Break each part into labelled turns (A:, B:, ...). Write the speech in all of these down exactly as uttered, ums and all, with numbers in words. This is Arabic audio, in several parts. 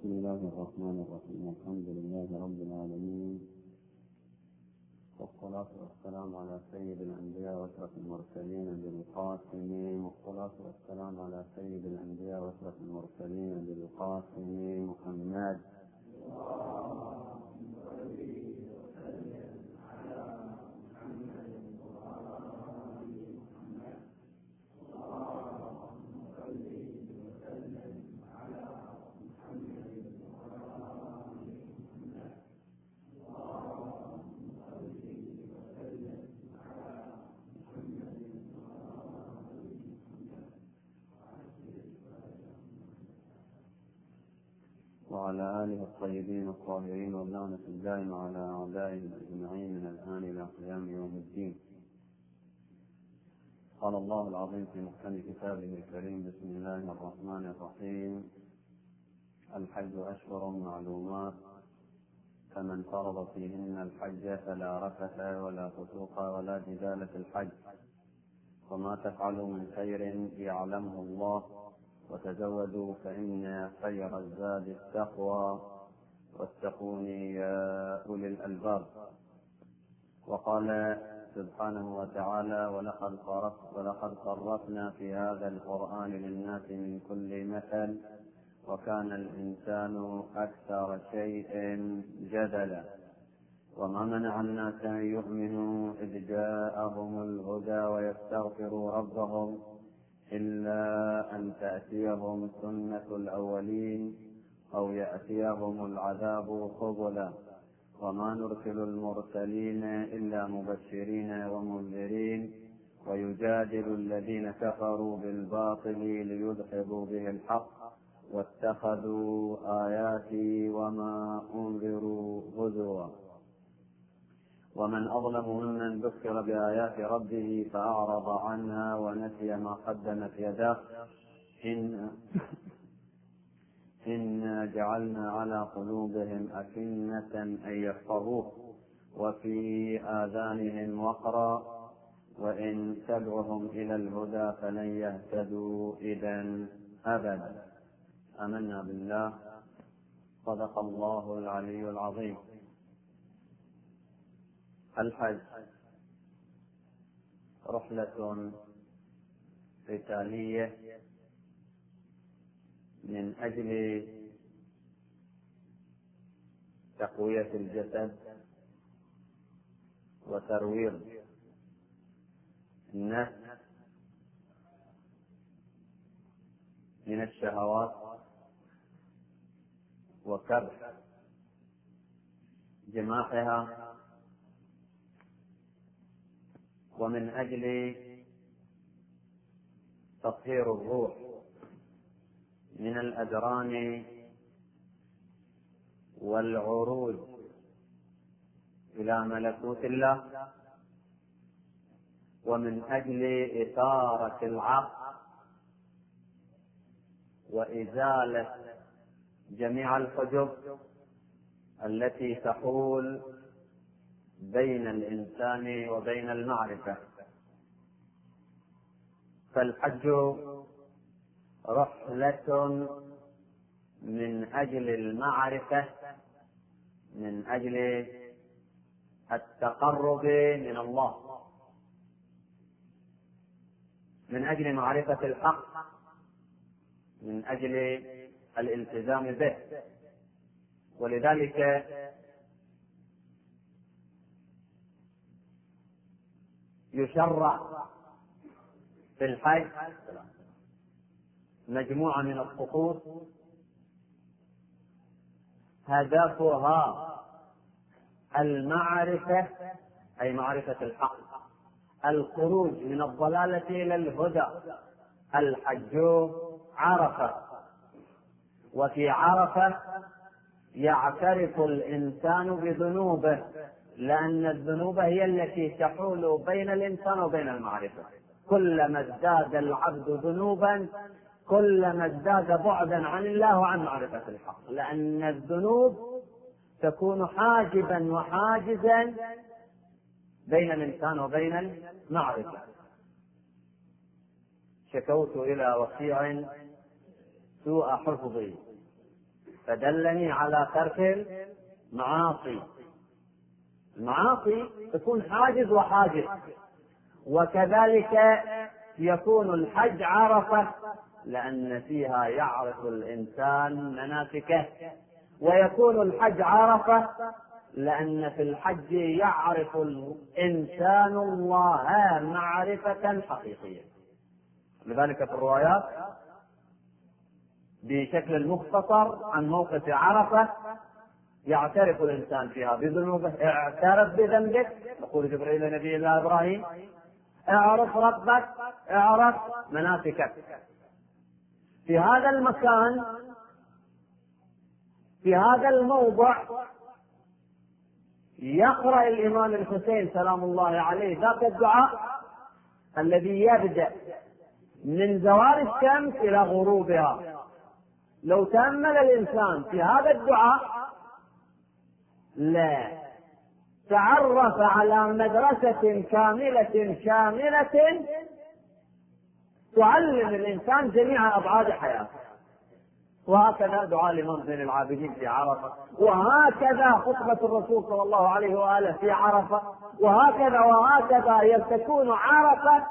A: بسم الله الرحمن الرحيم. الحمد لله رب العالمين، والصلاة والسلام على سيد الأنبياء وأشرف المرسلين بالقاسم والصلاة والسلام على سيد الأنبياء وأشرف المرسلين بالقاسم محمد. وعلى آله الطيبين الطاهرين واللعنة الدائمة على أعدائهم أجمعين من الآن إلى قيام يوم الدين. قال الله العظيم في محكم كتابه الكريم: بسم الله الرحمن الرحيم. الحج أشهر معلومات، فمن فرض فيهن الحج فلا رفث ولا فسوق ولا جدال في الحج، وما تفعلوا من خير يعلمه الله، وتزودوا فإن خير الزاد التقوى، واتقوني يا أولي الألباب. وقال سبحانه وتعالى: ولقد ولقد صرفنا في هذا القرآن للناس من كل مثل، وكان الإنسان أكثر شيء جدلا. وما منع الناس أن يؤمنوا إذ جاءهم الهدى ويستغفروا ربهم إلا أن تأتيهم سنة الأولين أو يأتيهم العذاب قبلا. وما نرسل المرسلين إلا مبشرين ومنذرين، ويجادل الذين كفروا بالباطل ليدحضوا به الحق، واتخذوا آياتي وما أنذروا هزوا. ومن أظلم ممن ذكر بآيات ربه فأعرض عنها ونسي ما قدمت يداه. إن إنا جعلنا على قلوبهم أكنة أن يفقهوه وفي آذانهم وقرا، وإن تدعهم إلى الهدى فلن يهتدوا إذا أبدا. آمنا بالله. صدق الله العلي العظيم. الحج رحلة قتالية من أجل تقوية الجسد وترويض النفس من الشهوات وكبح جماحها، ومن أجل تطهير الروح من الأدران والعروج إلى ملكوت الله، ومن أجل إثارة العقل وإزالة جميع الحجب التي تحول بين الإنسان وبين المعرفة. فالحج رحلة من أجل المعرفة، من أجل التقرب من الله، من أجل معرفة الحق، من أجل الالتزام به. ولذلك يشرع في الحج مجموعة من الطقوس هدفها المعرفة، أي معرفة الحق، الخروج من الضلالة إلى الهدى. الحج عرفة، وفي عرفة يعترف الإنسان بذنوبه، لأن الذنوب هي التي تحول بين الإنسان وبين المعرفة. كلما ازداد العبد ذنوبا كلما ازداد بعدا عن الله وعن معرفة الحق، لأن الذنوب تكون حاجبا وحاجزا بين الإنسان وبين المعرفة. شكوت إلى وكيع سوء حفظي فدلني على ترك المعاصي. المعاصي تكون حاجز وحاجز، وكذلك يكون الحج عرفة، لأن فيها يعرف الإنسان مناسكه، ويكون الحج عرفة لأن في الحج يعرف الإنسان الله معرفة حقيقية. لذلك في الروايات بشكل مختصر عن موقف عرفة يعترف الإنسان فيها بذنوبه. اعترف بذنبك، يقول جبريل لنبي الله إبراهيم: اعرف ربك، اعرف مناسكك. في هذا المكان، في هذا الموضع، يقرأ الإمام الحسين سلام الله عليه ذاك الدعاء الذي يبدأ من زوال الشمس إلى غروبها. لو تأمل الإنسان في هذا الدعاء لا تعرف على مدرسة كاملة شاملة تعلم الإنسان جميع أبعاد حياته. وهكذا دعاء الإمام زين العابدين في عرفة، وهكذا خطبة الرسول صلى الله عليه وآله في عرفة، وهكذا وهكذا تكون عرفة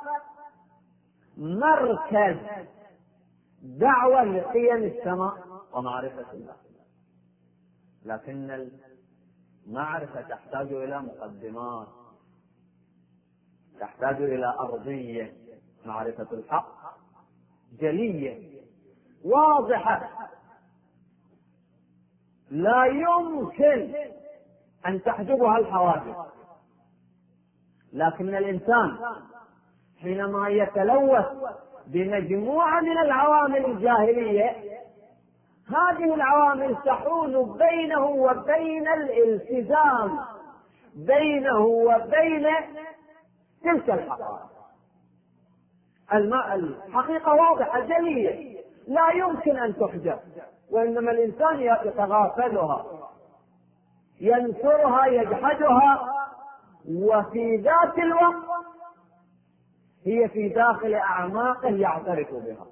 A: مركز دعوة لقيم السماء ومعرفة الله. لكن المعرفة تحتاج إلى مقدمات، تحتاج إلى أرضية. معرفة الحق جلية واضحة، لا يمكن أن تحجبها الحواجز. لكن الإنسان حينما يتلوث بمجموعة من العوامل الجاهلية، هذه العوامل تحول بينه وبين الالتزام، بينه وبين تلك الحقائق. الحقيقة واضحة جلية لا يمكن أن تحجب، وإنما الإنسان يتغافلها، ينكرها، يجحدها، وفي ذات الوقت هي في داخل أعماقه يعترف بها،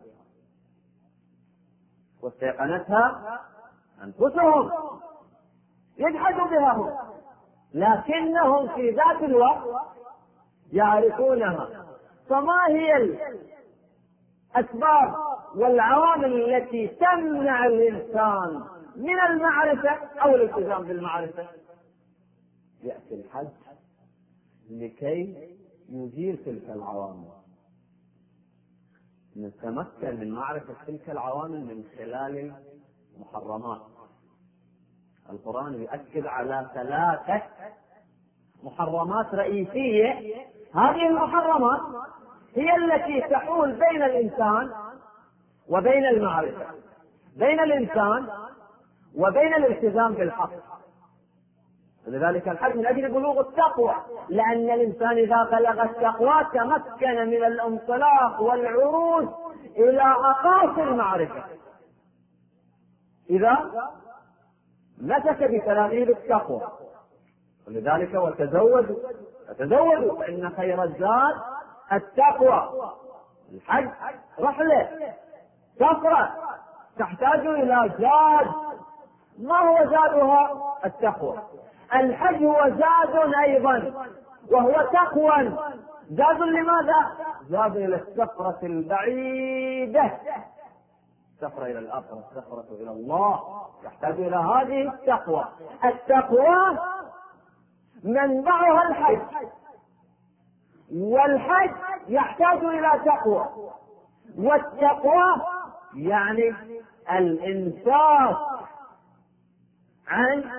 A: واستيقنتها أنفسهم، يجحدوا بها هم، لكنهم في ذات الوقت يعرفونها. فما هي الأسباب والعوامل التي تمنع الإنسان من المعرفة أو الالتزام بالمعرفة؟ يأتي الحج لكي يزيل تلك العوامل. نتمكن من معرفة تلك العوامل من خلال المحرمات. القرآن يؤكد على ثلاثة محرمات رئيسية. هذه المحرمات هي التي تحول بين الإنسان وبين المعرفة، بين الإنسان وبين الالتزام بالحق. ولذلك الحج من أجل بلوغ التقوى، لأن الإنسان إذا بلغ التقوى تمكن من الانطلاق والعروج إلى أقاصي المعرفة. إذا مسك بتلاميذ التقوى. ولذلك وتزودوا فتزودوا فإن خير الزاد التقوى. الحج رحلة سفرة تحتاج إلى زاد. ما هو زادها؟ التقوى. الحج هو زاد أيضا، وهو تقوى. زاد لماذا؟ زاد إلى السفرة البعيدة، السفرة إلى الآخرة، السفرة إلى الله، يحتاج إلى هذه التقوى. التقوى منبعها الحج، والحج يحتاج إلى تقوى، والتقوى يعني الإنفاق عن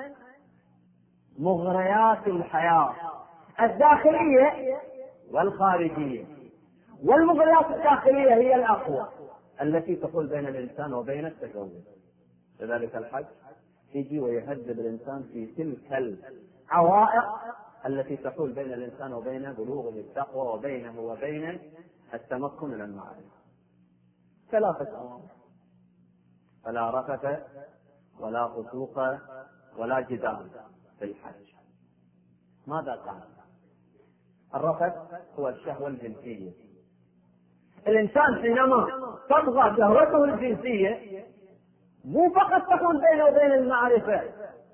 A: مغريات الحياة الداخلية والخارجية. والمغريات الداخلية هي الأقوى التي تحول بين الإنسان وبين التجوز. لذلك الحج يجي ويهذب الإنسان في تلك العوائق التي تحول بين الإنسان وبين بلوغه التقوى وبينه وبين التمكن من المعرفة. ثلاثة أمور: فلا رفث ولا فسوق ولا جدال في الحج. ماذا قال؟ الرفث هو الشهوة الجنسية. الإنسان حينما تطغى شهوته الجنسية
B: مو فقط تكون بينه وبين المعرفة،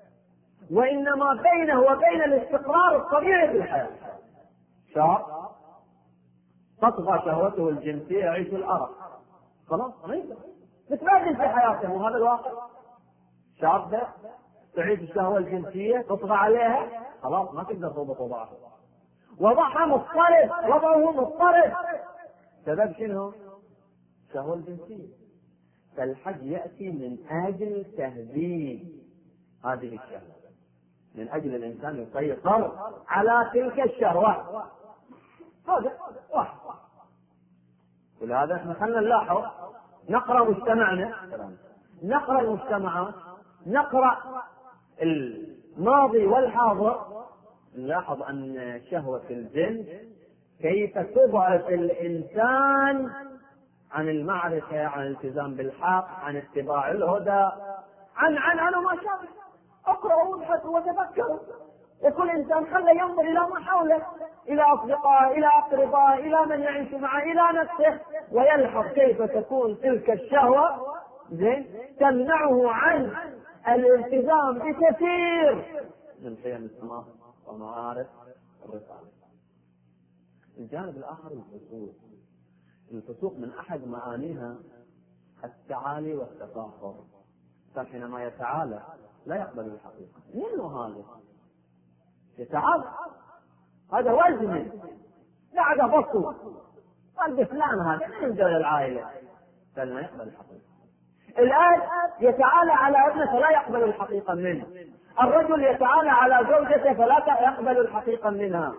B: وإنما بينه وبين الاستقرار الطبيعي في الحياة. شاب تطغى شهوته الجنسية يعيش الأرق، خلاص متبادل في حياته، وهذا الواقع. شاب تعيش الشهوة الجنسية تطغى عليها، خلاص ما تقدر تضبط وضعها، وضعها مضطرب، وضعه مضطرب. سبب شنو؟ الشهوة الجنسية. فالحج يأتي من أجل تهذيب هذه الشهوة، من أجل الإنسان يسيطر على تلك الشهوة. هذا واحد. ولهذا احنا خلنا نلاحظ، نقرأ مجتمعنا، نقرأ المجتمعات، نقرأ الماضي والحاضر، نلاحظ أن شهوة الجنس كيف تضعف الإنسان عن المعرفة، عن الالتزام بالحق، عن اتباع الهدى، عن عن عن ما شابه. اقرأوا وابحثوا وتفكروا، وكل إنسان خلى ينظر إلى ما حوله، إلى أصدقائه، إلى أقربائه، إلى من يعيش معه، إلى نفسه، ويلحظ كيف تكون تلك الشهوة زين تمنعه عن الالتزام بكثير من قيم السماء ومعارف الرسالة. الجانب الآخر الفسوق. الفسوق من أحد معانيها التعالي والتفاخر. حينما يتعالى لا يقبل الحقيقة. منه هذا يتعالى، هذا وزنه، لا بصوا قال بفلان هذا من دول العائلة، فلا يقبل الحقيقة. الآن يتعالى على ابنه فلا يقبل الحقيقة منه. الرجل يتعالى على زوجته فلا يقبل الحقيقة منها.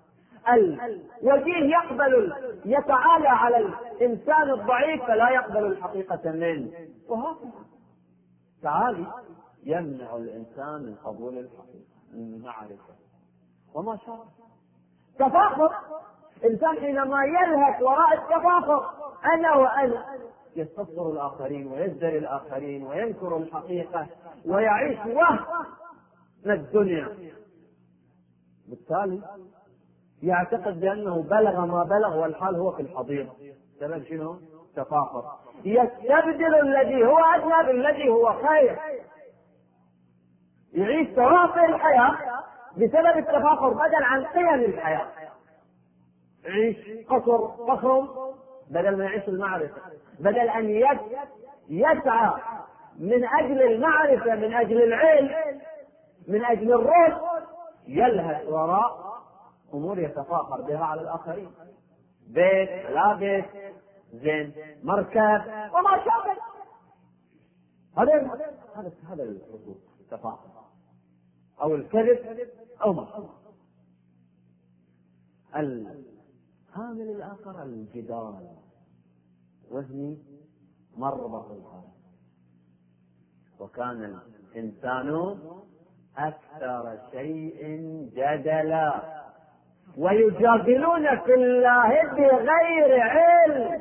B: الوجيه يقبل يتعالى على الإنسان الضعيف فلا يقبل الحقيقة منه. وهكذا تعالي يمنع الإنسان من قبول الحقيقة، من المعرفة وما شاء. تفاخر، إنسان حينما يلهث وراء التفاخر أنا وأنا، يستصغر الآخرين ويزدري الآخرين وينكر الحقيقة ويعيش وهم الدنيا، بالتالي يعتقد بأنه بلغ ما بلغ والحال هو في الحضيض. سبب شنو؟ تفاخر. يستبدل الذي هو أدنى بالذي هو خير، يعيش ترافع الحياة بسبب التفاخر بدل عن قيم الحياة. يعيش قصر فخم بدل ما يعيش المعرفة، بدل أن يسعى من أجل المعرفة، من أجل العلم، من أجل الرشد، يلهث وراء أمور يتفاخر بها على الآخرين. بيت، لا بيت، زين، مركب وما شابه. هذا هذا هذا الحقوق التفاخر أو الكذب أو ما شابه. العامل الآخر الجدال، وزني مربط الحال. وكان الإنسان أكثر شيء جدلا ويجادلون في الله بغير علم.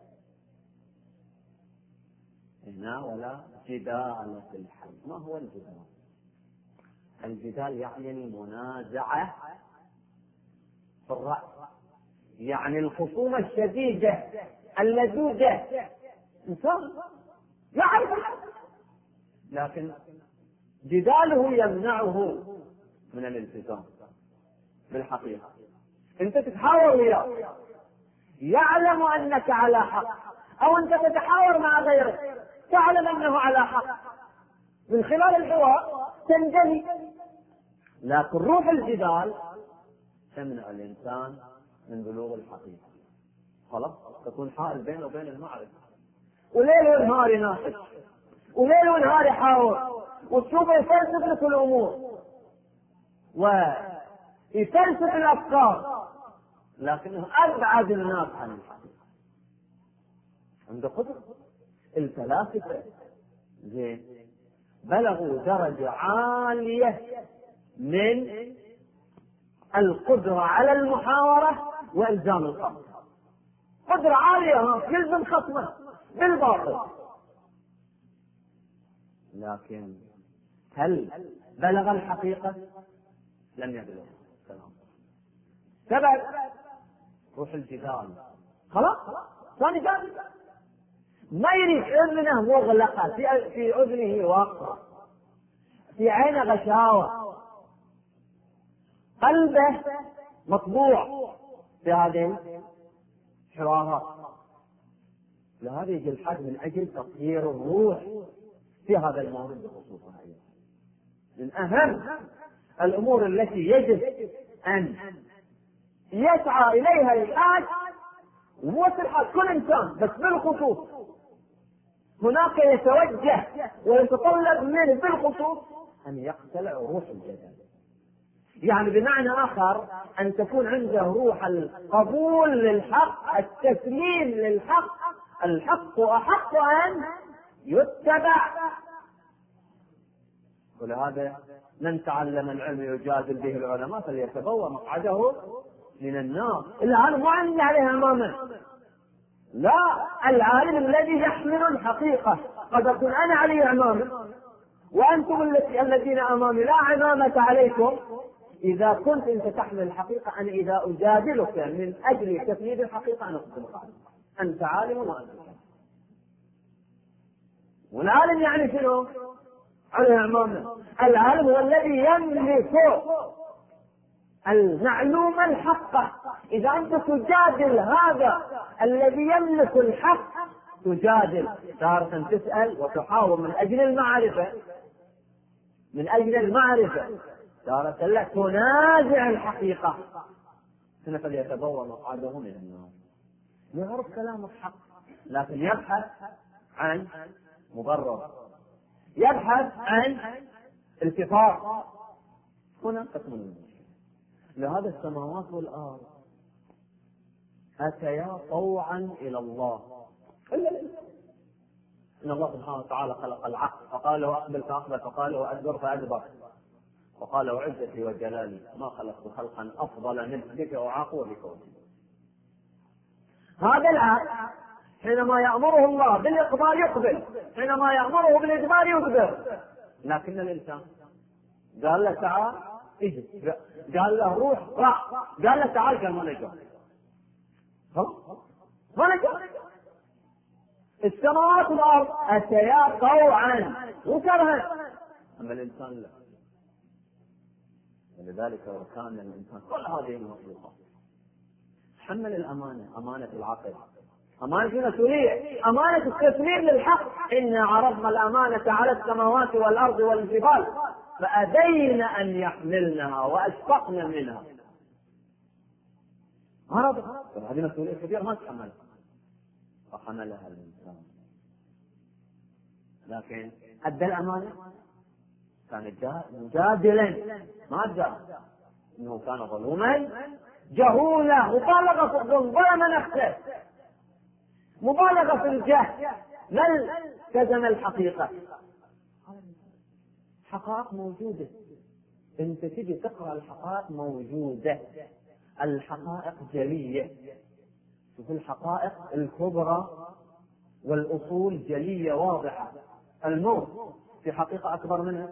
B: هنا ولا جدال في الحل. ما هو الجدال؟ الجدال يعني المنازعة في الرأي، يعني الخصومة الشديدة اللذوذة. إنسان يعرف لكن جداله يمنعه من الالتزام بالحقيقة. انت تتحاور وياه يعلم انك على حق، او انت تتحاور مع غيرك تعلم انه على حق، من خلال الحوار تنجلي. لكن روح الجدال تمنع الانسان من بلوغ الحقيقة. خلاص تكون حائل بينه وبين المعرفة، وليل ونهار يناقش، وليل ونهار يحاور، وتشوفه يفلسف لك الامور ويفلسف الافكار، لكنه ابعد الناس عن الحقيقة. عنده قدرة. الفلاسفة زين بلغوا درجة عالية من القدرة على المحاورة والزام الخصم. قدرة عالية يلزم خصمه بالباطل، لكن هل بلغ الحقيقة؟ لم يبلغ. سبب روح الجدال. خلاص ثاني جانب ما يريد أذنه مغلقة، في في أذنه واقفة، في عينه غشاوة، قلبه مطبوع في هذه الحوارات. لهذا يجي الحد من أجل تطهير الروح في هذا الموضوع بخصوصها. من أهم الأمور التي يجب أن يسعى إليها الحاج، ومو الحاج كل إنسان، بس بالخصوص هناك يتوجه ويتطلب منه بالخصوص أن يقتلع روح الجدل. يعني بمعنى آخر أن تكون عنده روح القبول للحق، التسليم للحق، الحق أحق أن يتبع. ولهذا من تعلم العلم يجادل به العلماء فليتبوأ مقعده من النار. العالم مو عندي عليه أمامه، لا، العالم الذي يحمل الحقيقة. قد أكون أنا عليه أمامه وأنتم الذين أمامي لا عمامة عليكم. إذا كنت أنت تحمل الحقيقة، أنا إذا أجادلك من أجل تفنيد الحقيقة أنا أقدمك عليك. أنت عالم وأنت عالم. والعالم يعني شنو؟ على أمامنا. العالم هو الذي يملك المعلومة الحقة. إذا أنت تجادل هذا الذي يملك الحق، تجادل تارة تسأل وتحاول من أجل المعرفة، من أجل المعرفة تارة لا تنازع الحقيقة. هنا فليتبوأ مقعده من النار. يعرف كلام الحق لكن يبحث عن مبرر، يبحث عن التفاق. هنا تكمن المشكلة. لهذا السماوات والأرض أتيا طوعا إلى الله، إن الله سبحانه وتعالى خلق العقل فقال له أقبل فأقبل، فقال له أدبر فأدبر، وقال وعزتي وجلالي ما خلقت خلقا أفضل من بك وعاقوا بك. هذا العقل حينما يأمره الله بالإقبال يقبل، حينما يأمره بالإدبار يدبر. لكن الإنسان قال له تعال اجي، قال له روح راح، قال له تعال قال ما نجا، ما نجا. السماوات والأرض أتيا طوعا وكرها، أما الإنسان لا. ولذلك وكان الإنسان كل هذه المخلوقات حمل الأمانة، أمانة العقل، أمانة المسؤولية، أمانة التسليم للحق. إنا عرضنا الأمانة على السماوات والأرض والجبال فأبين أن يحملنها وأشفقن منها. عرضها، هذه مسؤولية كبيرة ما تحملها، فحملها الإنسان. لكن أدى الأمانة، كان مجادلا ما أدى، إنه كان ظلوما جهولا، مبالغة في الظلم، ظلم نفسه، مبالغة في الجهل، بل كتم الحقيقة. حقائق موجودة، انت تجي تقرأ الحقائق موجودة، الحقائق جلية. شوف الحقائق الكبرى والأصول جلية واضحة. الموت في حقيقة أكبر منها،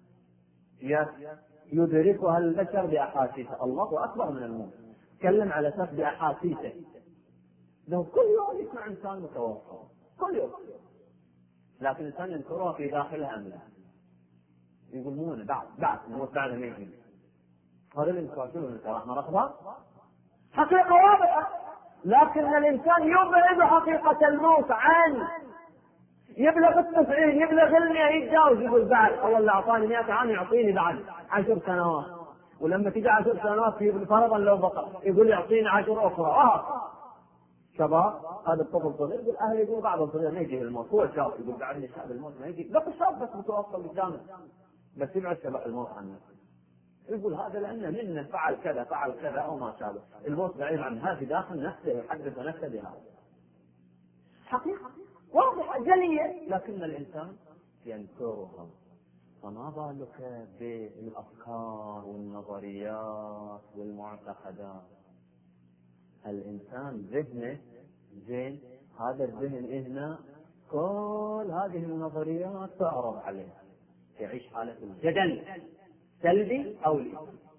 B: يدركها البشر بأحاسيسه. الله أكبر من الموت، تكلم على أساس بأحاسيسه. لو كل يوم يسمع إنسان متوفى كل يوم، لكن الإنسان ينكرها في داخلها أملا، يقول مو أنا بعد بعد الموت بعد ما يجي. هذا الإنكار شنو الإنكار؟ احنا رفضه حقيقة واضحة، لكن الإنسان يبعد حقيقة الموت عن يبلغ التسعين، يبلغ المئة، يتجاوز، يقول بعد الله اللي أعطاني مئة عام يعطيني بعد عشر سنوات، ولما تيجي عشر سنوات يقول فرضا لو بقى يقول يعطيني عشر أخرى. آه شباب هذا الطفل صغير، يقول أهل يقول بعض الصغير ما يجي الموت، هو شاب يقول بعدني شاب الموت ما يجي، لا الشاب بس متوفى قدامه بس يبعد شباب الموت عنه، يقول هذا لأنه منا فعل كذا فعل كذا أو ما شابه. الموت بعيد عن هذا داخل نفسه، يحدث نفسه بهذا. حقيقة واضحة جلية، لكن الإنسان ينكرها. فما بالك بالأفكار والنظريات والمعتقدات. الإنسان ذهنه زين، هذا الذهن هنا كل هذه النظريات تعرض عليه، يعيش حالة الجدل سلبي أو لي.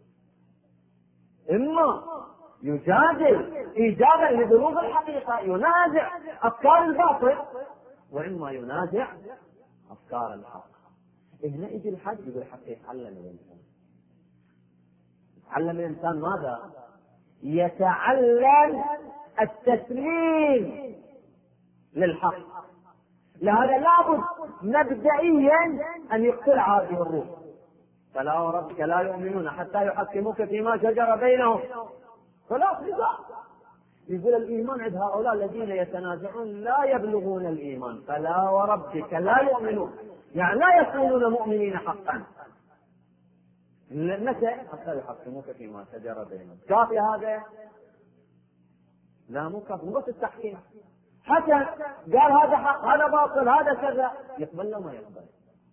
B: إما يجادل إيجابا لظروف الحقيقة، ينازع أفكار الباطل، وإما ينازع أفكار الحق. هنا يجي الحج يقول حتى يتعلم الإنسان. يتعلم الإنسان ماذا؟ يتعلم التسليم للحق. لهذا لابد مبدئيا أن يقتلع هذه الروح. فلا وربك لا يؤمنون حتى يحكموك فيما شجر بينهم. خلاص يقول الإيمان عند هؤلاء الذين يتنازعون لا يبلغون الإيمان. فلا وربك لا يؤمنون يعني لا يكونون مؤمنين حقا. متى؟ حتى يحكموك فيما شجر بينهم. كافي هذا؟ لا مو كافي، مو بس التحكيم. حتى قال هذا حق هذا باطل هذا كذا، يقبل له ما يقبل.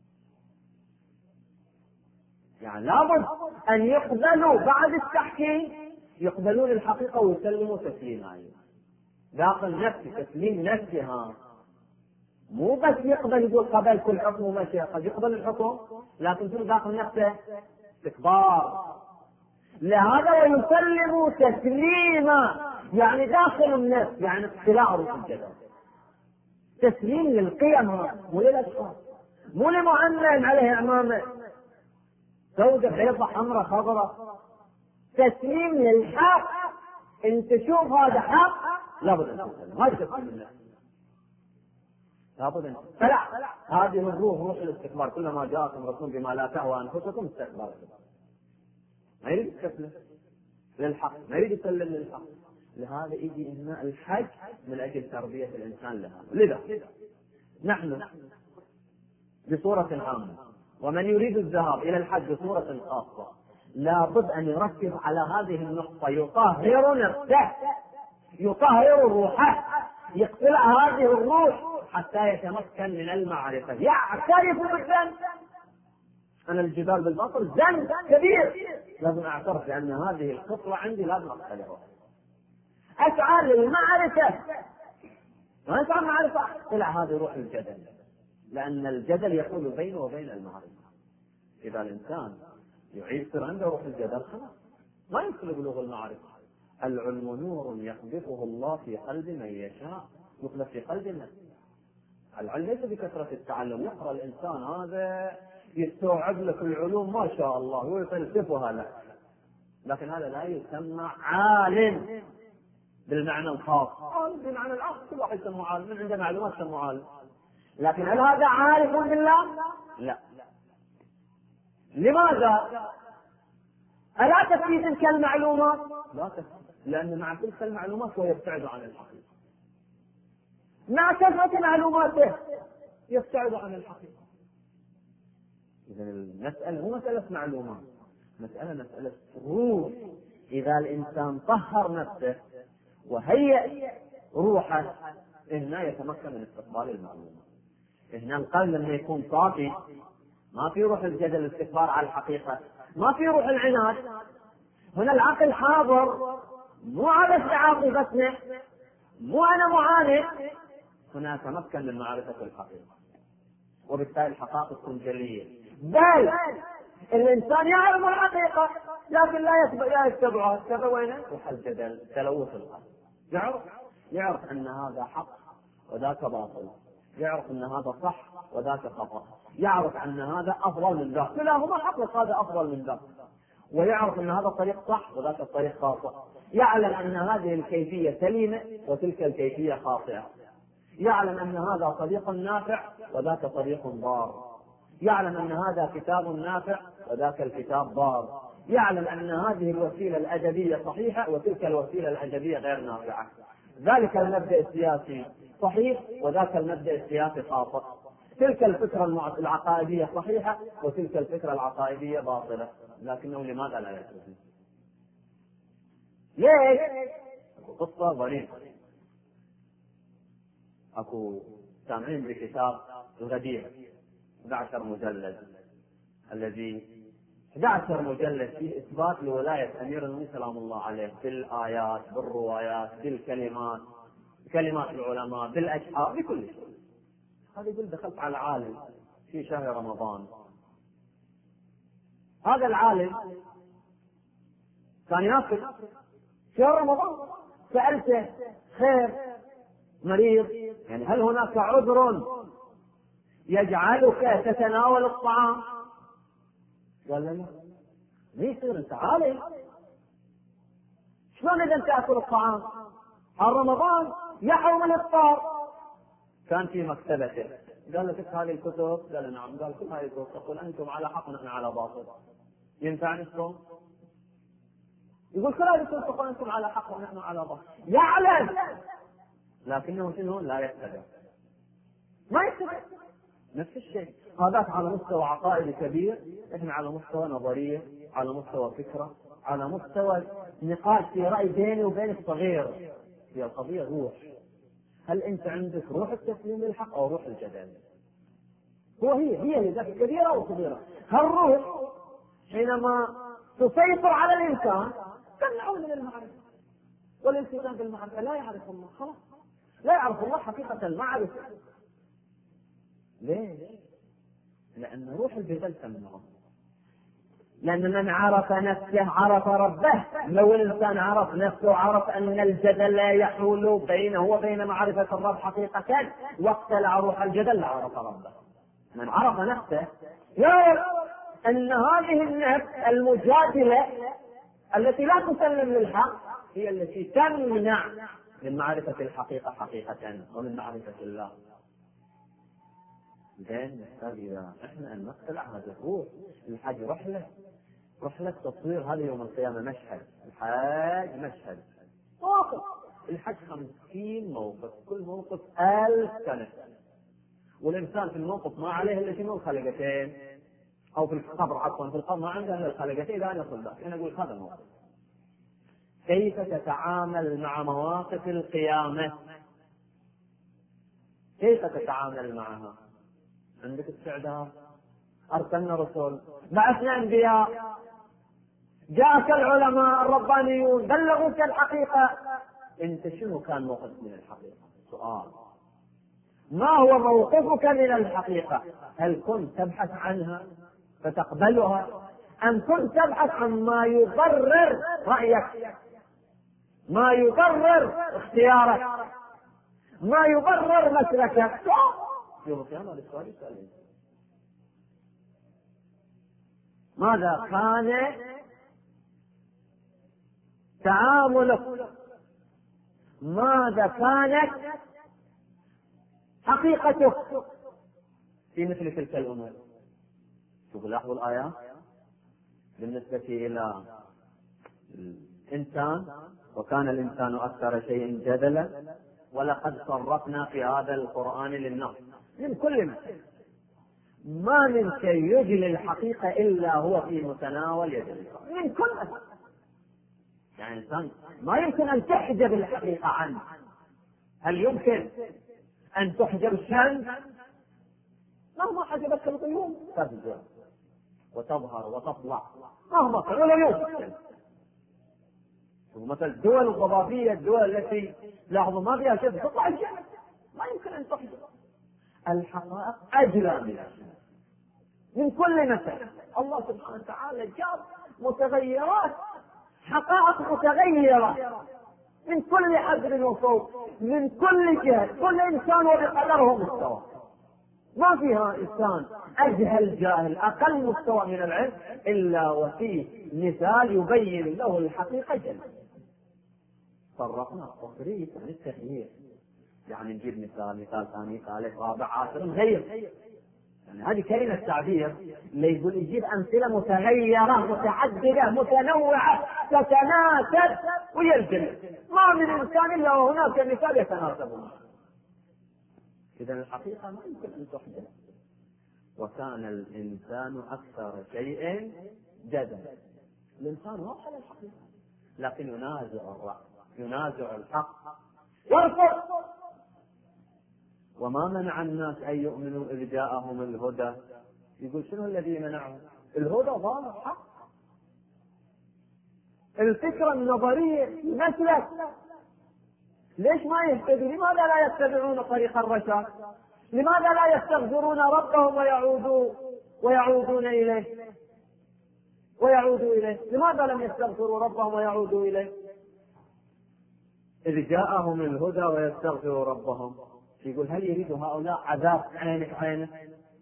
B: يعني لابد أن يقبلوا بعد التحكيم، يقبلون الحقيقة ويسلموا تسليما داخل نفسه، تسليم نفسها. مو بس يقبل يقول قبل كل حكم ومشي، قد يقبل الحكم لكن في داخل نفسه استكبار. لهذا ويسلموا تسليما يعني داخل النفس، يعني اقتلاع روح الجدل، تسليم للقيم مو للاشخاص، مو لمعلم عليه امامه سودة بيضة حمراء خضراء. تسليم للحق. انت شوف هذا حق لابد ان تسلم، ما تسلم النفس لابد ان فلا. هذه الروح روح الاستكبار. كلما جاءكم رسول بما لا تهوى انفسكم استكبرتم. ما يريد يستسلم للحق، ما يريد يسلم للحق. لهذا يجي إنهاء الحج من أجل تربية الإنسان لها. لذا نحن بصورة عامة ومن يريد الذهاب إلى الحج بصورة خاصة لابد أن يركز على هذه النقطة. يطهر نفسه، يطهر روحه، يقتلع هذه الروح حتى يتمكن من المعرفة. يعترف بالذنب. أنا الجدال بالباطل ذنب كبير، لازم أعترف بأن هذه الخطوة عندي لازم أقتلعها. أسعى للمعرفة، ما أسعى معرفة طلع هذه روح الجدل، لأن الجدل يحول بينه وبين المعرفة. إذا الإنسان يعيد يصير عنده روح الجدل خلاص ما يمكن بلوغ المعرفة. العلم نور يقذفه الله في قلب من يشاء، يقذف في قلب الناس. العلم ليس بكثرة التعلم. يقرأ الإنسان هذا يستوعب لك العلوم ما شاء الله ويفلسفها لك، لكن هذا لا يسمى عالم بالمعنى الخاص. عالم بمعنى العام، كل واحد يسمى عالم، من عنده معلومات يسمى عالم. لكن هل هذا عارف بالله؟ لا. لماذا؟ ألا تكفي تلك المعلومات؟ لا تكفي، لأن مع تلك المعلومات هو يبتعد عن الحقيقة. مع كثرة معلوماته يبتعد عن الحقيقة. إذا المسألة مو مسألة معلومات، مسألة مسألة روح. إذا الإنسان طهر نفسه وهيئ روحه هنا يتمكن من استقبال المعلومات. هنا القلب لما يكون صافي ما في روح الجدل الاستكبار على الحقيقة، ما في روح العناد. هنا العقل حاضر، مو على عاطفتنا، مو أنا معاند. هنا تمكن من معرفة الحقيقة، وبالتالي الحقائق تكون جلية. بل الإنسان يعلم الحقيقة لكن لا يتبع لا يتبعها. يتبع وين؟ روح الجدل، تلوث القلب. يعرف يعرف أن هذا حق وذاك باطل، يعرف أن هذا صح وذاك خطأ، يعرف أن هذا أفضل من ذاك، كلاهما حق هذا أفضل من ذاك، ويعرف أن هذا الطريق صح وذاك الطريق خاطئ. يعلم أن هذه الكيفية سليمة وتلك الكيفية خاطئة. يعلم أن هذا طريق نافع وذاك طريق ضار. يعلم أن هذا كتاب نافع وذاك الكتاب ضار. يعلم أن هذه الوسيلة الأدبية صحيحة وتلك الوسيلة الأدبية غير نافعة. ذلك المبدأ السياسي صحيح وذاك المبدأ السياسي خاطئ. تلك الفكرة العقائدية صحيحة وتلك الفكرة العقائدية باطلة. لكنه لماذا لا يفهم؟ ليش؟ قصة ظريفة. أكو سامعين بكتاب الغدير أحد عشر مجلد، الذي أحد عشر مجلد فيه إثبات لولاية أمير المؤمنين سلام الله عليه بالآيات، بالروايات، بالكلمات، بكلمات العلماء، بالأشعار، بكل شيء. هذا يقول دخلت على عالم في شهر رمضان. هذا العالم كان يأكل شهر رمضان. سألته خير؟ مريض، يعني هل هناك عذر يجعلك تتناول الطعام؟ قال لا، ما يصير، انت عالم. شلون اذا تاكل الطعام؟ حال رمضان يحرم الافطار. كان في مكتبته، قال له شفت هذه الكتب؟ قال نعم. قال كل هذه الكتب تقول انتم على حق ونحن على باطل، ينفع نصوم؟ يقول كل هذه الكتب تقول انتم على حق ونحن على باطل. يعلم لكنه شنو؟ لا يتبع، ما يتبع. نفس الشيء، هذاك على مستوى عقائدي كبير، احنا على مستوى نظريه، على مستوى فكره، على مستوى نقاش في راي بيني وبينك صغير. هي القضيه روح، هل انت عندك روح التسليم للحق او روح الجدل؟ هو هي هي اللي ذات كبيره وصغيره. هالروح حينما تسيطر على الانسان تمنعه من المعرفه والالتزام بالمعرفه. لا يعرف الله، خلاص لا يعرف الله حقيقه المعرفه. ليش؟ لأن روح الجدل تمنعه. لأن من عرف نفسه عرف ربه. لو الإنسان عرف نفسه عرف أن الجدل لا يحول بينه وبين معرفة الرب حقيقة، واقتلع روح الجدل لعرف ربه. من عرف نفسه يعرف أن هذه النفس المجادلة التي لا تسلم للحق هي التي تمنع من معرفة الحقيقة حقيقة ومن معرفة الله. زين، إذا احنا ان نقتلع هذا الروح، الحج رحله رحله تصوير هذه يوم القيامه مشهد، الحج مشهد موقف، الحج خمسين موقف، كل موقف ألف سنه، والانسان في الموقف ما عليه الا شنو؟ الخلقتين، او في القبر عفوا، في القبر ما عنده الا الخلقتين اذا يصل ذلك. انا اقول هذا الموقف. كيف تتعامل مع مواقف القيامه؟ كيف تتعامل معها؟ عندك استعداد؟ أرسلنا رسل، بعثنا أنبياء، جاءك العلماء الربانيون بلغوك الحقيقة، أنت شنو كان موقفك من الحقيقة؟ سؤال، ما هو موقفك من الحقيقة؟ هل كنت تبحث عنها فتقبلها، أم كنت تبحث عن ما يبرر رأيك، ما يبرر اختيارك، ما يبرر مسلكك؟ يوم القيامة السؤال يسألين ماذا كان تعاملك، ماذا كانت حقيقتك في مثل تلك الأمور؟ شوف لاحظوا الآيات بالنسبة إلى الإنسان، وكان الإنسان أكثر شيء جدلا ولقد صرفنا في هذا القرآن للناس من كل مثل، ما من شيء يجلي الحقيقة إلا هو في متناول يد الإنسان من كل مثل. يعني الإنسان ما يمكن أن تحجب الحقيقة عنه. هل يمكن أن تحجب الشمس؟ مهما حجبتك الغيوم تبدو وتظهر وتطلع مهما كان ولا يمكن. مثل الدول الضبابية، الدول التي لاحظوا ما فيها شيء تطلع الشمس، ما يمكن أن تحجب. الحقائق أجلى من الشمس من كل مثل. الله سبحانه وتعالى جاب متغيرات، حقائق متغيرة من كل حذر وصوب، من كل جهة، كل إنسان وبقدره مستوى. ما فيها إنسان أجهل جاهل أقل مستوى من العلم إلا وفيه مثال يبين له الحقيقة جل. فرقنا التصريف عن التغيير، يعني نجيب مثال مثال ثاني ثالث رابع عاشر نغير. يعني هذه كلمة تعبير اللي يقول يجيب أمثلة متغيرة متعددة متنوعة تتناسب ويلزم. ما من إنسان إلا وهناك مثال يتناسب معه. إذا الحقيقة ما يمكن أن تحدث. وكان الإنسان أكثر شيء جدلا. الإنسان واضح على الحقيقة لكن ينازع الرأي، ينازع الحق، يرفض. وما منع الناس أن يؤمنوا إذ جاءهم الهدى. يقول شنو الذي منعهم؟ الهدى ظاهر حق، الفكرة النظرية مسلك. ليش ما يهتدوا؟ لماذا لا يتبعون طريق الرشاد؟ لماذا لا يستغفرون ربهم ويعودوا ويعودون إليه ويعودوا إليه؟ لماذا لم يستغفروا ربهم ويعودوا إليه؟ إذ جاءهم الهدى ويستغفروا ربهم، يقول هل يريد هؤلاء عذاب عينك عينه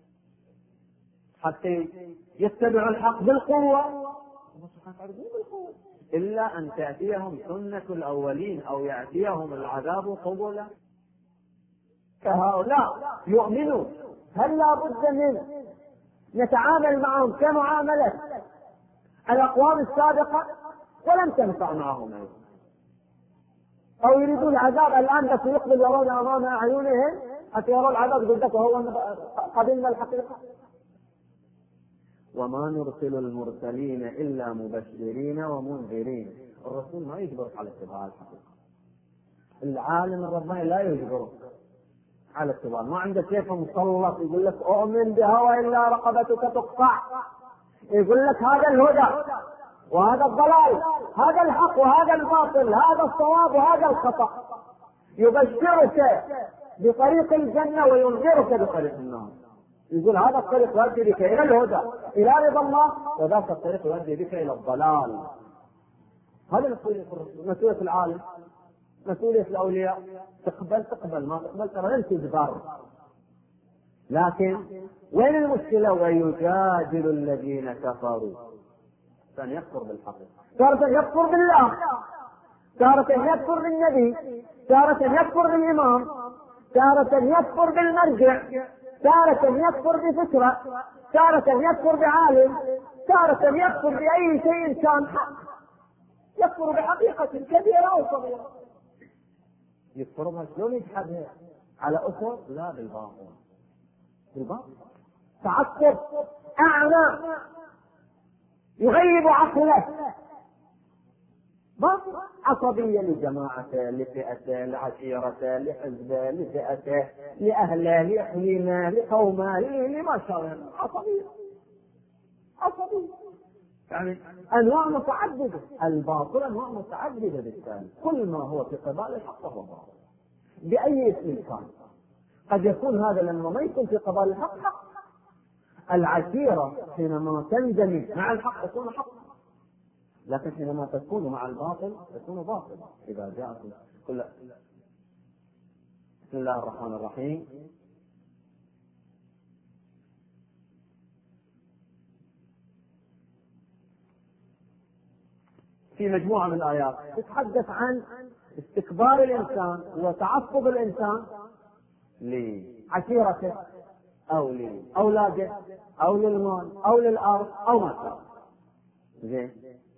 B: حتى يتبعوا الحق بالقوة؟ إلا أن تأتيهم سنة الأولين أو يأتيهم العذاب قبلا. فهؤلاء يؤمنوا، هل لا بد من نتعامل معهم كمعاملة الأقوام السابقة ولم تنفع معهم، أو يريدون العذاب الآن بس يقبل يرون أمام أعينهم حتى يروا العذاب يقول لك وهو قبلنا الحقيقة. وما نرسل المرسلين إلا مبشرين ومنذرين. الرسول ما يجبرك على اتباع الحقيقة، العالم الرباني لا يجبرك على اتباع، ما عنده كيف مسلط يقول لك أؤمن بها وإلا رقبتك تقطع، يقول لك هذا الهدى وهذا الضلال، هذا الحق وهذا الباطل، هذا الصواب وهذا الخطأ، يبشرك بطريق الجنة وينذرك بطريق النار، يقول هذا الطريق يؤدي بك إلى الهدى إلى رضا الله، وذاك الطريق يؤدي بك إلى الضلال. هذا مسؤولية الرسول، مسؤولية العالم، مسؤولية الأولياء. تقبل تقبل، ما تقبل ترى لن تجبر. لكن وين المشكلة؟ ويجادل الذين كفروا، كان يكفر بالحق، تارة يكفر بالله، تارة يكفر بالنبي، تارة يكفر بالإمام، تارة يكفر بالمرجع، تارة يكفر بفكرة، تارة يكفر بعالم، تارة يكفر بأي شيء كان حق، يكفر بحقيقة كبيرة أو صغيرة. يكفرها شلون؟ يجحدها على أسر؟ لا، بالباطل، بالباطل، تعصب أعمى يغيب عقله، باطل، عصبية لجماعته، لفئته، لعشيرته، لحزبه، لفئته، لأهله، لإقليمه، لقومه، لما شاء، عصبية، عصبية، يعني أنواع متعددة. الباطل أنواع متعددة، بالتالي كل ما هو في قبال الحق هو باطل بأي اسم كان. قد يكون هذا لما ما يكون في قبال الحق حق. العشيرة حينما تندمج مع الحق تكون حق، لكن حينما تكون مع الباطل تكون باطل. إذا جاءت كل بسم الله الرحمن الرحيم. في مجموعة من الآيات تتحدث عن استكبار الإنسان وتعصب الإنسان لعشيرته أو لأولاده أو للمال أو للأرض أو ما شاء. زين،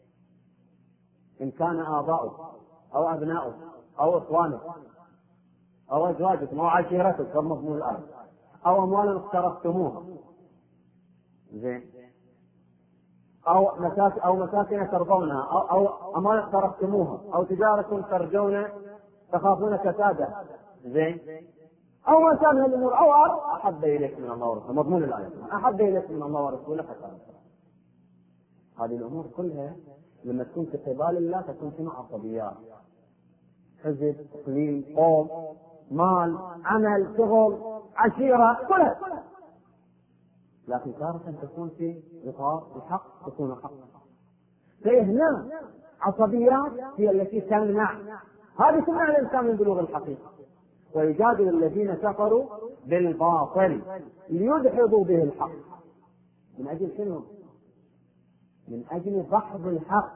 B: إن كان آباؤه أو أبناؤه أو إخوانه أو أزواجكم أو عشيرتكم كمضمون الأرض أو أموال اقترفتموها، زين، أو مساكن أو مساكن ترضونها أو أو أموال اقترفتموها أو تجارة ترجون تخافون كسادها، زين، أو ما كان من الأمور أو أرض أحب إليك من الله ورسوله، مضمون الآية أحب إليك من الله ورسوله فكان. هذه الأمور كلها لما تكون في قبال الله تكون في عصبيات، حزب، إقليم، قوم، مال، عمل، شغل، عشيرة، كلها. لكن تارة تكون في إطار الحق تكون حق. فهنا عصبيات هي التي تمنع، هذه تمنع الإنسان من بلوغ الحقيقة. ويجادل الذين كفروا بالباطل ليدحضوا به الحق. من أجل شنو؟ من أجل دحض الحق.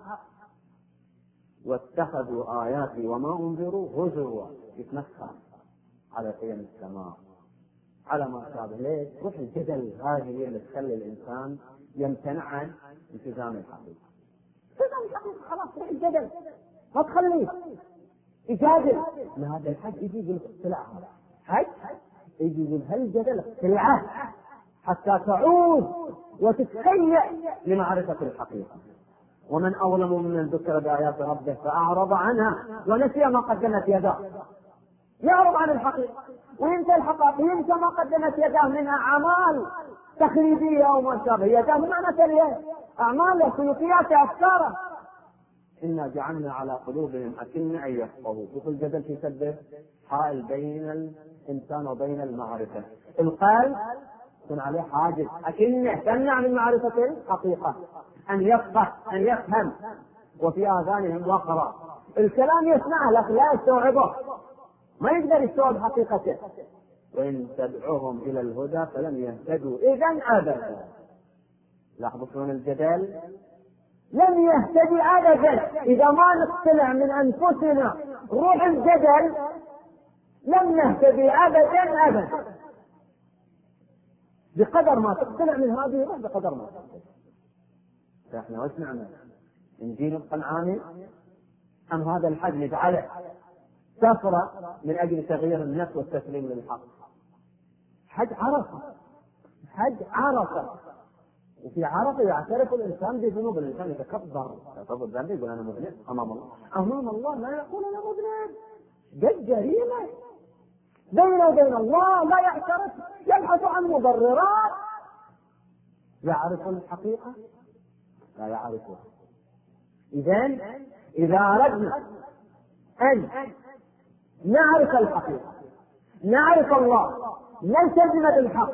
B: واتخذوا آياتي وما أنذروا هزوا، يتمسخر على قيم السماء على ما شابه. ليش؟ روح الجدل هذه هي اللي تخلي الإنسان يمتنع عن التزام الحقيقة. التزام الحقيقة خلاص، روح الجدل ما تخليه يجادل. لهذا الحد يجي يقول اقتلع، هذا حد يجي يقول هالجدل اقتلعه حتى تعود وتتهيأ لمعرفة الحقيقة. ومن أظلم ممن ذكر بآيات ربه فأعرض عنها ونسي ما قدمت يداه. يعرض عن الحقيقة وينسى الحقائق، ينسى ما قدمت يداه منها أعمال تخريبية أو ما شابه. يداه بمعنى تليه أعماله، سلوكياته، أفكاره. إنا جعلنا على قلوبهم أكنة أن يفقهوا. شوف الجدل في سبه حائل بين الإنسان وبين المعرفة. القلب يكون عليه حاجز، أكنة تمنع من معرفة الحقيقة، أن يفقه، أن يفهم. وفي آذانهم وقرا الكلام يسمعه لكن لا يستوعبه، ما يقدر يستوعب حقيقته. وإن تدعوهم إلى الهدى فلن يهتدوا إذن أبدا. لاحظوا شلون الجدل، لن يهتدي أبدا. إذا ما نقتلع من أنفسنا روح الجدل لن نهتدي أبدا أبدا. بقدر ما تقتلع من هذه الروح بقدر ما تقتلع. فإحنا وش نعمل؟ نجي نبقى نعاني أم هذا الحد نجعله سفرة من أجل تغيير النفس والتسليم للحق؟ حد عرفه، حد عرفه، وفي عرفه يعترف الإنسان بذنوب. الإنسان يتكبر يعتبر ذنب يقول أنا مذنب أمام الله، أمام الله لا يقول أنا مذنب. قد جريمة بينه وبين الله لا يعترف، يبحث عن مبررات. يعرف الحقيقة لا يعرفها. إذن إذا أردنا أن نعرف الحقيقة، نعرف الله، نلتزم بالحق،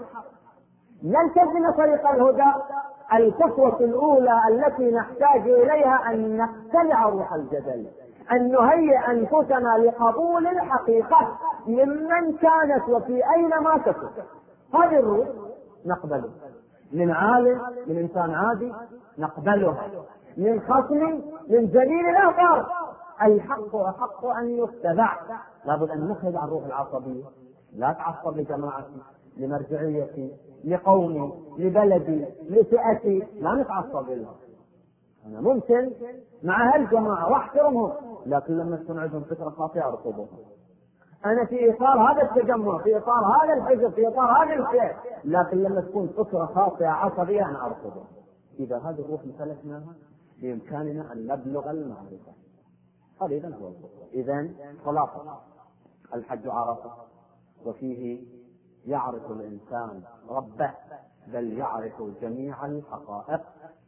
B: نلتزم طريق الهدى، الخطوة الأولى التي نحتاج إليها أن نقتلع روح الجدل، أن نهيئ أنفسنا لقبول الحقيقة ممن كانت وفي أينما تكون. هذه الروح نقبله من عالم، من إنسان عادي نقبله، من خصم، من جليل الآخر. الحق أحق أن يتبع. لابد أن نخرج عن روح العصبية. لا تعصب لجماعتي، لمرجعيتي، لقومي، لبلدي، لفئتي، لا نتعصب لها. أنا ممكن مع هالجماعة واحترمهم، لكن لما تكون عندهم فكرة خاطئة أرفضها. أنا في إطار هذا التجمع، في إطار هذا الحزب، في إطار هذا الفئة، لكن لما تكون فكرة خاطئة عصبية أنا أرفضها. إذا هذه الروح مثلثناها بإمكاننا أن نبلغ المعرفة. هذا إذن هو الخطوة. إذن خلاصة الحج عرفة، وفيه يعرف الإنسان ربه، بل يعرف جميع الحقائق،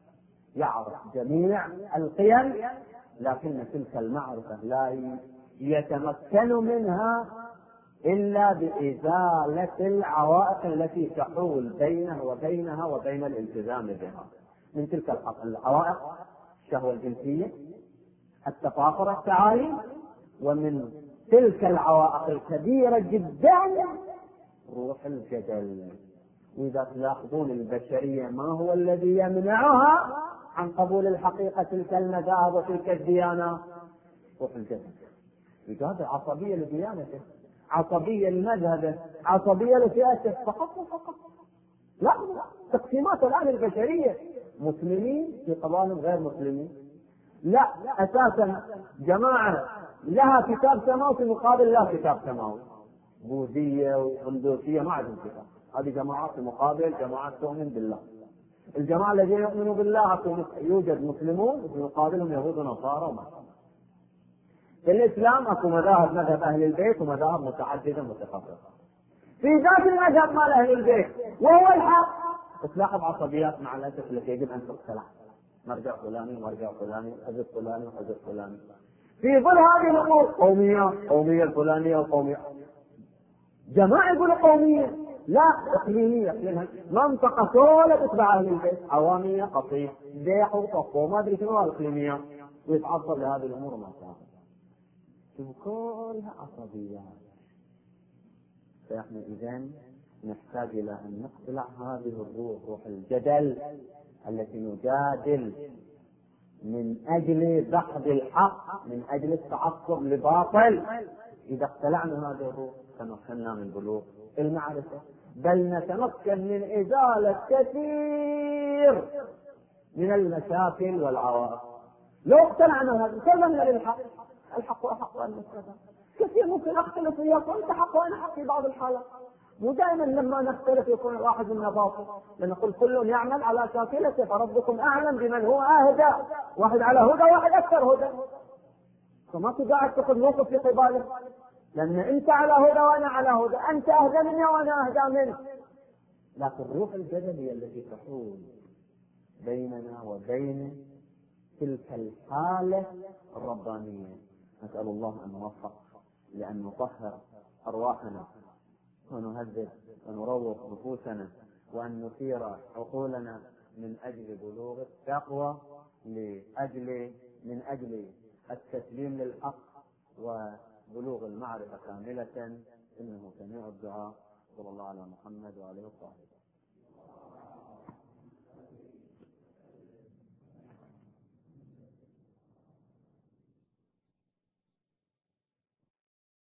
B: يعرف جميع القيم، لكن تلك المعرفة لا يتمكن منها إلا بإزالة العوائق التي تحول بينه وبينها وبين الالتزام بها. من تلك العوائق الشهوة الجنسية، التفاخر التعالي، ومن تلك العوائق الكبيرة جدا روح الجدل. وإذا تلاحظون البشرية ما هو الذي يمنعها عن قبول الحقيقة؟ تلك المذاهب وتلك الديانات، روح الجدل. هذا عصبية لديانته، عصبية لمذهبه، عصبية لفئته، فقط وفقط. لا، تقسيمات الآن البشرية، مسلمين في قبائل غير مسلمين. لا، أساسا جماعة لها كتاب سماوي في مقابل لا كتاب سماوي. بوذية وهندوسية ما عندهم كتاب. هذه جماعات في مقابل جماعات تؤمن بالله. الجماعة الذين يؤمنوا بالله يوجد مسلمون وفي مقابلهم يهود ونصارى وما. في الإسلام أكو مذاهب، مذهب أهل البيت ومذاهب متعددة متخصصة. في ذات المذهب مال أهل البيت وهو الحق، تلاحظ عصبيات مع الأسف التي يجب أن تقتلع. مرجع فلاني ومرجع فلاني، حزب فلاني وحزب فلاني. في ظل هذه الأمور قومية، قومية الفلانية وقومية. جماعة يقولوا قومية، لا، إقليمية، لأنها منطقة كلها تتبع أهل البيت، عوامية، قطيع، بيع وطفو، ما أدري شنو الإقليمية، ويتعصب لهذه الأمور ما تعرف. كلها عصبيات. فإحنا إذن نحتاج إلى أن نقتلع هذه الروح، روح الجدل التي نجادل من أجل دحض الحق، من أجل التعصب لباطل. إذا اقتلعنا هذه الروح تمكنا من بلوغ المعرفة، بل نتمكن من إزالة كثير من المشاكل والعوائق. لو اقتلعنا هذا سلمنا للحق. الحق أحق أن نتبع. كثير ممكن أختلف وياك وأنت حق وأنا حق في بعض الحالات. مو دائما لما نختلف يكون الواحد منا باطل، لنقول كل يعمل على شاكلته فربكم أعلم بمن هو أهدى. واحد على هدى واحد أكثر هدى، فما تقعد تاخذ موقف في قباله، لأن أنت على هدى وأنا على هدى، أنت أهدى مني وأنا أهدى منك. لكن روح الجدل هي التي تحول بيننا وبين تلك الحالة الربانية. نسأل الله أن نوفق لأن نطهر أرواحنا ونهذب ونروض نفوسنا وأن نثير عقولنا من أجل بلوغ التقوى، لأجل من أجل التسليم للحق وبلوغ المعرفة كاملة، إنه سميع الدعاء. صلى الله على محمد وعليه وصحبه.